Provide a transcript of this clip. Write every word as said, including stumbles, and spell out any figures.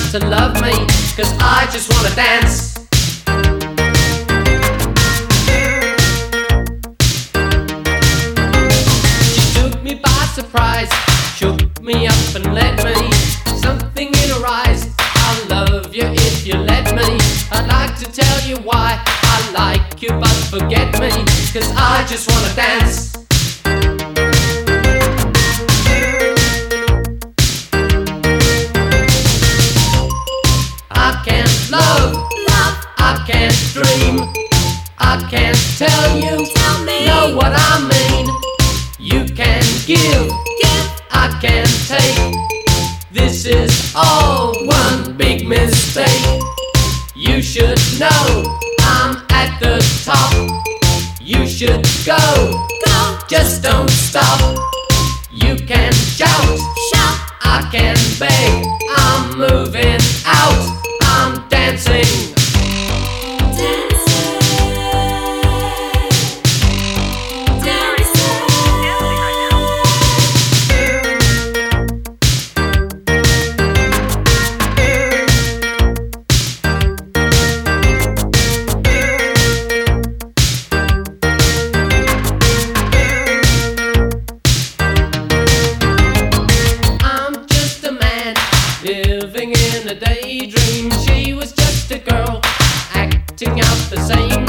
to love me, 'cause I just wanna dance. She took me by surprise, shook me up and let me, something in her eyes, I'll love you if you let me. I'd like to tell you why I like you, but forget me, 'cause I just wanna dance. I can't love, love, I can't dream, I can't tell you, tell me, know what I mean. You can give, give, I can take. This is all one big mistake. You should know I'm at the top. You should go, go, just don't stop. You can shout, shout, I can beg. I'm moving out, I'm dancing. dancing, dancing. I'm just a man living in a daydream. She was just a girl acting out the same